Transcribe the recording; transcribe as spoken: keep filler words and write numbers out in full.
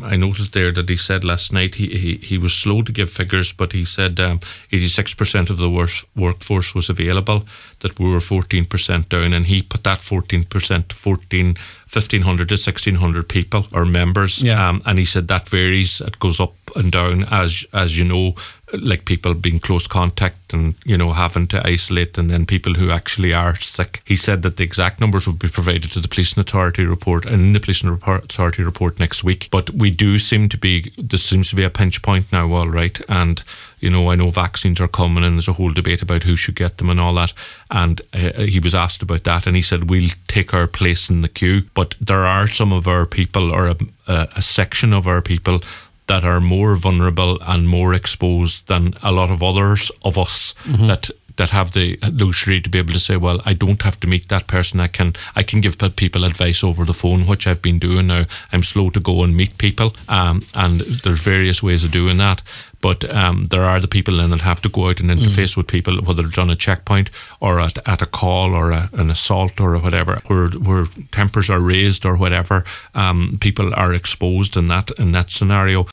I noticed there that he said last night he, he, he was slow to give figures, but he said um, eighty-six percent of the work, workforce was available, that we were fourteen percent down, and he put that fourteen percent, fourteen, fifteen hundred to sixteen hundred people or members. Yeah. Um, and he said that varies, it goes up and down as as you know, like people being close contact and, you know, having to isolate, and then people who actually are sick. He said that the exact numbers would be provided to the Policing Authority report and in the Policing Authority report next week. But we do seem to be, there seems to be a pinch point now, all right. And, you know, I know vaccines are coming and there's a whole debate about who should get them and all that. And uh, he was asked about that and he said, we'll take our place in the queue. But there are some of our people, or a, a, a section of our people, that are more vulnerable and more exposed than a lot of others of us mm-hmm. that that have the luxury to be able to say, well, I don't have to meet that person. I can I can give people advice over the phone, which I've been doing now. I'm slow to go and meet people, um, and there's various ways of doing that. But um, there are the people then that have to go out and interface mm. with people, whether it's on a checkpoint or at, at a call or a, an assault or whatever, where where tempers are raised or whatever. Um, people are exposed in that in that scenario.